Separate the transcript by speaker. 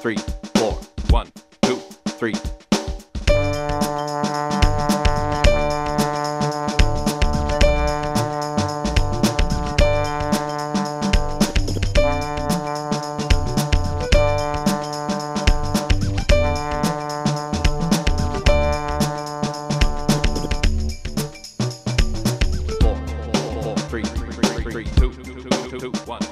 Speaker 1: 3, 4. 1, 2, 3. Three, two, one.